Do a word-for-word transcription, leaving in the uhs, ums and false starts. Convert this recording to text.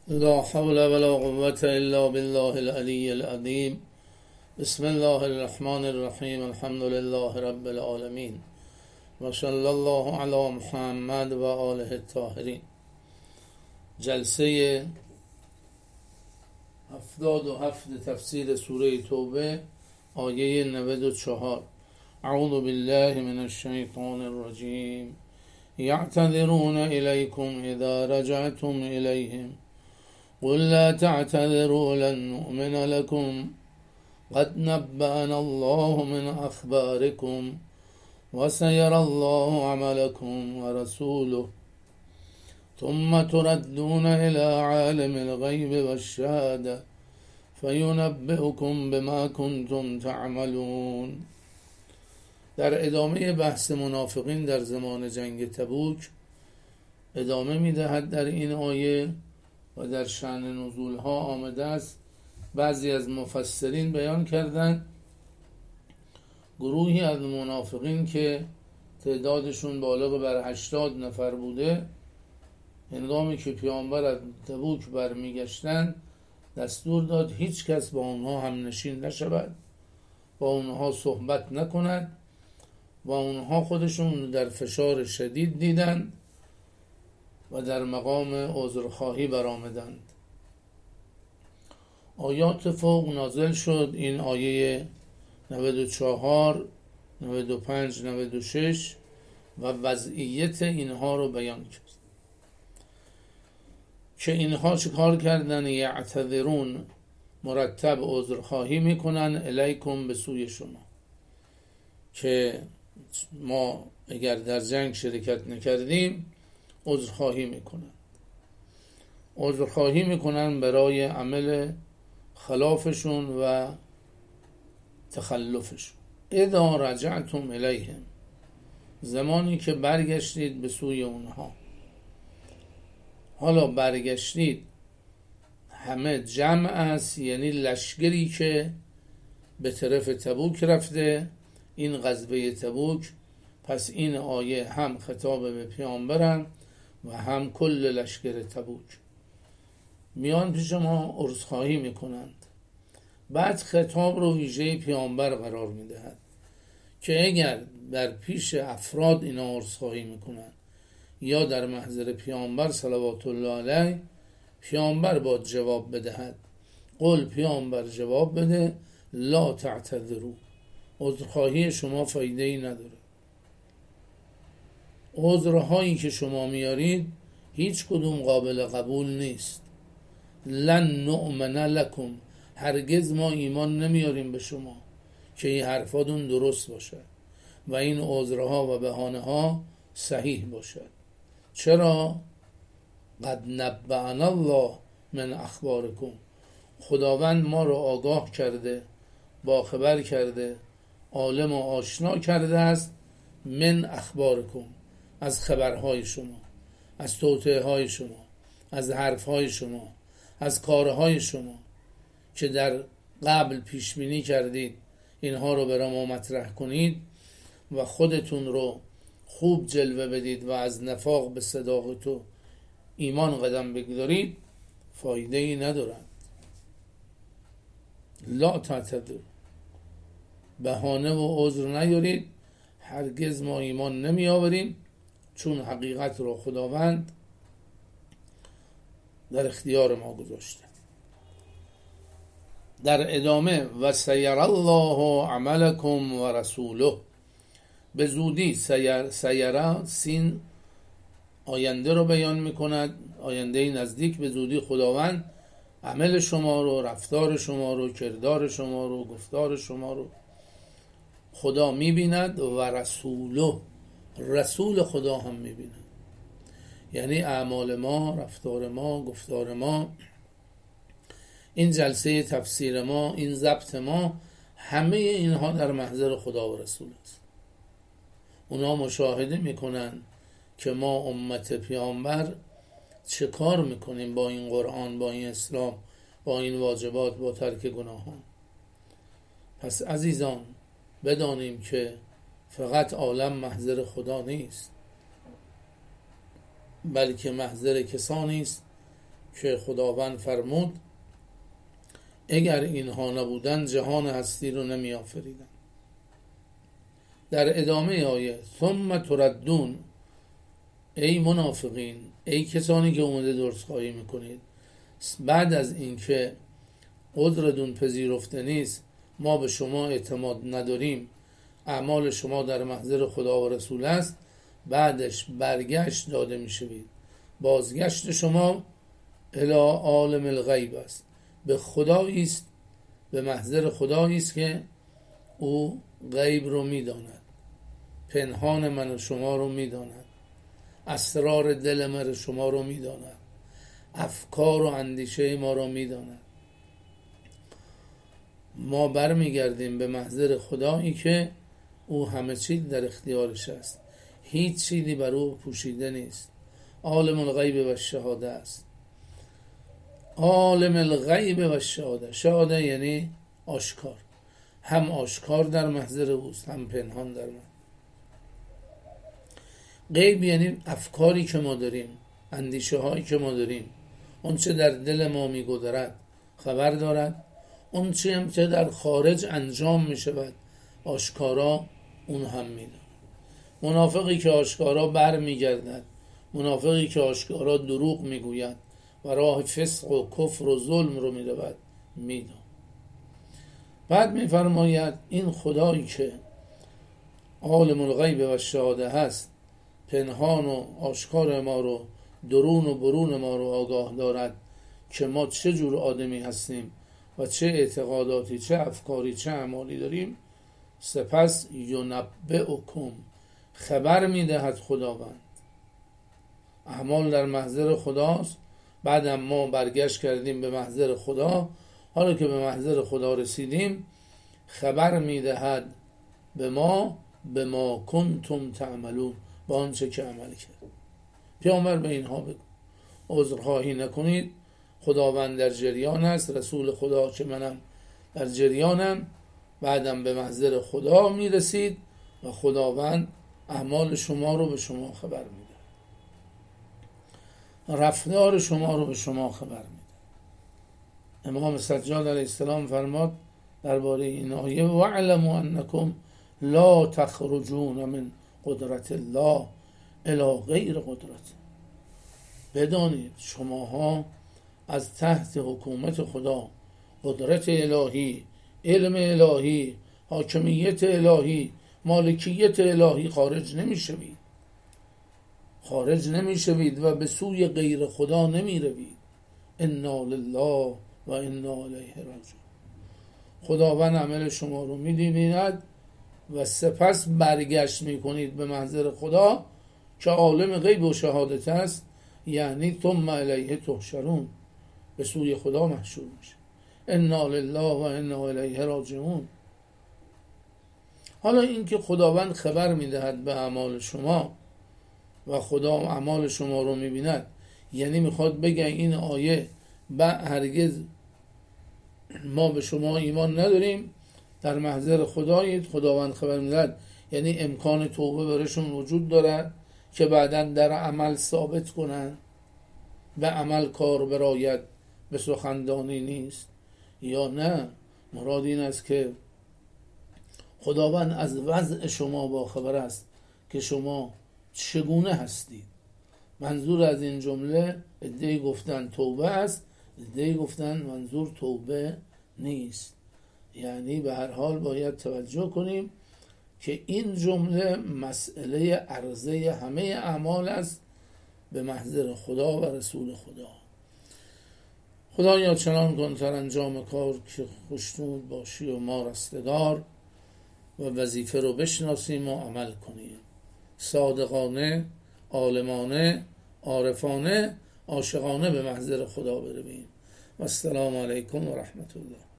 لا حول ولا قوة إلا بالله العلي العظيم. بسم الله الرحمن الرحیم. الحمد لله رب العالمین و صلی الله علی محمد و آله الطاهرین. جلسه هفتاد و هفت تفسیر سوره توبه، آیه نود و چهار. اعوذ بالله من الشیطان الرجیم. یعتذرون الیکم اذا رجعتم الیهم قل لا تعتذروا لن نؤمن لكم قد نبأنا الله من أخباركم وسيرى الله عملكم ورسوله ثم تردون إلى عالم الغيب والشهادة فينبئكم بما كنتم تعملون. در ادامه بحث منافقین در زمان جنگ تبوک ادامه می‌دهد. در این آیه و در شأن نزولها آمده است. بعضی از مفسرین بیان کردند گروهی از منافقین که تعدادشون بالغ بر هشتاد نفر بوده، هنگامی که پیامبر از تبوک برمیگشتند دستور داد هیچ کس با اونها هم نشین نشود، با اونها صحبت نکند و اونها خودشون در فشار شدید دیدند و در مقام عذرخواهی برآمدند. آیات فوق نازل شد. این آیه نود و چهار، نود و پنج، نود و شش و وضعیت اینها رو بیان کرد که اینها چه کار کردن. یعتذرون، مرتب عذرخواهی میکنن، الیکم، به سوی شما، که ما اگر در جنگ شرکت نکردیم عذرخواهی میکنن. عذرخواهی میکنن برای عمل خلافشون و تخلفشون. اذا رجعتم الیهم، زمانی که برگشتید به سوی اونها. حالا برگشتید همه جمع است، یعنی لشکری که به طرف تبوک رفته، این غزوه تبوک. پس این آیه هم خطاب به پیامبرن و هم کل لشکر تبوک میان پیش ما عذرخواهی میکنند. بعد خطاب رو ویژه پیامبر قرار میدهد که اگر در پیش افراد اینا عذرخواهی میکنند یا در محضر پیامبر صلوات الله علیه، پیامبر باید جواب بدهد. قل، پیامبر جواب بده، لا تعتذروا، عذرخواهی شما فایده ای نداره. عذرهایی که شما میارید هیچ کدوم قابل قبول نیست. لن نؤمن لکم، هرگز ما ایمان نمیاریم به شما که این حرفاتون درست باشد و این عذرها و بهانه ها صحیح باشد. چرا؟ قد نبأنا الله من اخبارکم، خداوند ما رو آگاه کرده، با خبر کرده، عالم و آشنا کرده است. من اخبارکم، از خبرهای شما، از توطئه های شما، از حرفهای شما، از کارهای شما که در قبل پیش بینی کردید اینها رو برای ما مطرح کنید و خودتون رو خوب جلوه بدید و از نفاق به صداقت و ایمان قدم بگذارید، فایده ای ندارد. لا تعتذروا، بهانه و عذر نیارید، هرگز ما ایمان نمی آوریم، چون حقیقت رو خداوند در اختیار ما گذاشته. در ادامه و سیر الله عملکم و رسوله، به زودی سیر، سیره سین آینده رو بیان میکند، آینده نزدیک. به زودی خداوند عمل شما رو، رفتار شما رو، کردار شما رو، گفتار شما رو خدا میبیند و رسوله، رسول خدا هم میبیند. یعنی اعمال ما، رفتار ما، گفتار ما، این جلسه تفسیر ما، این ضبط ما، همه اینها در محضر خدا و رسول است. اونا مشاهده میکنن که ما امت پیامبر چه کار میکنیم با این قرآن، با این اسلام، با این واجبات، با ترک گناهان. پس عزیزان بدانیم که فقط عالم محضر خدا نیست، بلکه محضر کسانی است که خداوند فرمود اگر اینها نبودن جهان هستی رو نمی آفریدن. در ادامه آیه ثم تردون، ای منافقین، ای کسانی که اومده درست خواهی میکنید، بعد از اینکه عذرتون پذیرفته نیست، ما به شما اعتماد نداریم، اعمال شما در محضر خدا و رسول است، بعدش برگشت داده میشوید. بازگشت شما الی عالم الغیب است، به خدایی است، به محضر خدایی است که او غیب رو میداند، پنهان من و شما رو میداند، اسرار دل من و شما رو میداند، افکار و اندیشه ما رو میداند. ما برمیگردیم به محضر خدایی که او همه چیز در اختیارش است، هیچ چیزی بر او پوشیده نیست. عالم الغیب و شهاده است. عالم الغیب و شهاده، شهاده یعنی آشکار، هم آشکار در محضر اوست هم پنهان در محضر. غیب یعنی افکاری که ما داریم، اندیشه هایی که ما داریم، اون چه در دل ما میگذرد خبر دارد، اون چه هم که در خارج انجام میشود آشکارا اون هم میداند. منافقی که آشکارا بر میگردد، منافقی که آشکارا دروغ میگوید و راه فسق و کفر و ظلم رو میرود میداند. بعد میفرماید این خدایی که عالم الغیب و شهاده هست، پنهان و آشکار ما رو، درون و برون ما رو آگاه دارد که ما چه جور آدمی هستیم و چه اعتقاداتی، چه افکاری، چه اعمالی داریم. سپس ینبئکم، خبر میدهد خداوند. اعمال در محضر خداست، بعد ما برگشت کردیم به محضر خدا، حالا که به محضر خدا رسیدیم خبر میدهد به ما به ما کنتم تعملون، با آنچه که عمل کرد. پیامبر به اینها بگو عذرخواهی نکنید، خداوند در جریان است، رسول خدا که منم در جریانم. بعدم به محضر خدا میرسید و خداوند اعمال شما رو به شما خبر میده، رفتار شما رو به شما خبر میده. امام سجاد علیه السلام فرماد درباره این آیه واعلموا انکم لا تخرجون من قدرت الله الی غیر قدرت، بدانید شماها از تحت حکومت خدا، قدرت الهی، علم الهی، حاکمیت الهی، مالکیت الهی خارج نمیشوید، خارج نمیشوید و به سوی غیر خدا نمیروید. انا لله و انا الیه راجعون. خداوند عمل شما رو می‌بیند و سپس برگشت میکنید به محضر خدا که عالم غیب و شهادت است، یعنی ثم الیه تحشرون، به سوی خدا محشور میشه. انا لله و انا الیه راجعون. حالا اینکه خداوند خبر میدهد به اعمال شما و خدا اعمال شما رو میبیند، یعنی میخواد بگه این آیه با هرگز ما به شما ایمان نداریم، در محضر خدایید، خداوند خبر میدهد، یعنی امکان توبه برشون وجود دارد که بعداً در عمل ثابت کنن، به عمل کار براید، به سخندانی نیست. یا نه، مراد این است که خداوند از وضع شما با خبر است که شما چگونه هستید. منظور از این جمله عده‌ای گفتن توبه است، عده‌ای گفتن منظور توبه نیست. یعنی به هر حال باید توجه کنیم که این جمله مسئله عرضه همه اعمال است به محضر خدا و رسول خدا. خدایا چنان کن تر انجام کار که خوشنود باشی و ما رستگار و وظیفه رو بشناسیم و عمل کنیم، صادقانه، عالمانه، عارفانه، عاشقانه به محضر خدا برویم. و السلام علیکم و رحمت الله.